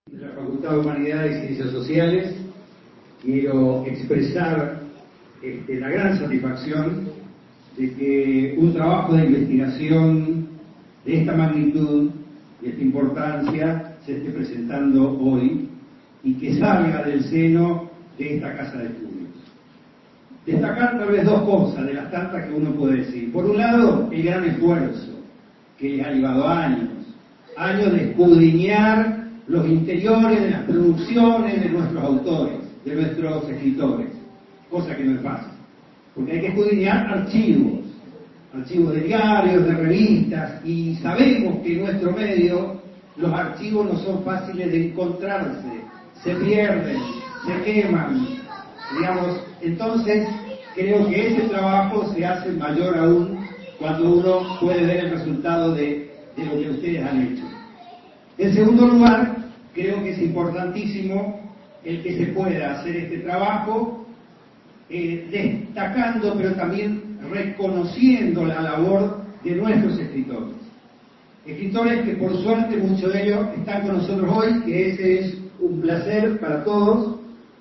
De la Facultad de Humanidades y Ciencias Sociales, quiero expresar la gran satisfacción de que un trabajo de investigación de esta magnitud, de esta importancia, se esté presentando hoy y que salga del seno de esta Casa de Estudios. Destacar tal vez dos cosas de las tantas que uno puede decir. Por un lado, el gran esfuerzo que ha llevado años de escudriñar los interiores de las producciones de nuestros autores, de nuestros escritores, cosa que no es fácil, porque hay que escudriñar archivos de diarios, de revistas, y sabemos que en nuestro medio los archivos no son fáciles de encontrarse, se pierden, se queman, digamos. Entonces creo que ese trabajo se hace mayor aún cuando uno puede ver el resultado de lo que ustedes han hecho. En segundo lugar, creo que es importantísimo el que se pueda hacer este trabajo destacando, pero también reconociendo la labor de nuestros escritores. Escritores que por suerte muchos de ellos están con nosotros hoy, que ese es un placer para todos,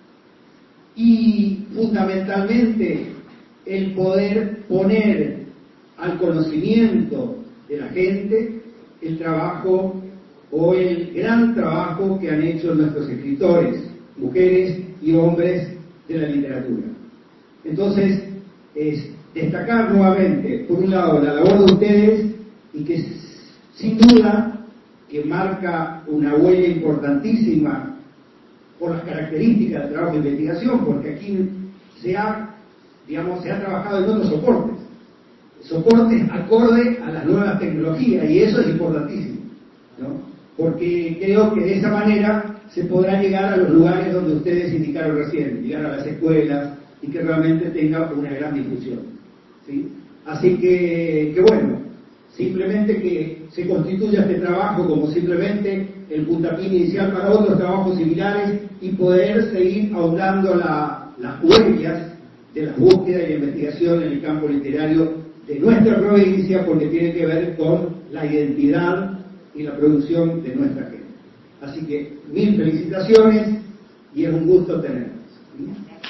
y fundamentalmente el poder poner al conocimiento de la gente el trabajo o el gran trabajo que han hecho nuestros escritores, mujeres y hombres de la literatura. Entonces, es destacar nuevamente, por un lado, la labor de ustedes, y que sin duda que marca una huella importantísima por las características del trabajo de investigación, porque aquí se ha trabajado en otros soportes acorde a las nuevas tecnologías, y eso es importantísimo, ¿no? Porque creo que de esa manera se podrá llegar a los lugares donde ustedes indicaron recién, llegar a las escuelas, y que realmente tenga una gran difusión, ¿sí? Así que bueno, simplemente que se constituya este trabajo como simplemente el puntapié inicial para otros trabajos similares, y poder seguir ahondando las huellas de la búsqueda y la investigación en el campo literario de nuestra provincia, porque tiene que ver con la identidad y la producción de nuestra gente. Así que mil felicitaciones y es un gusto tenerlos.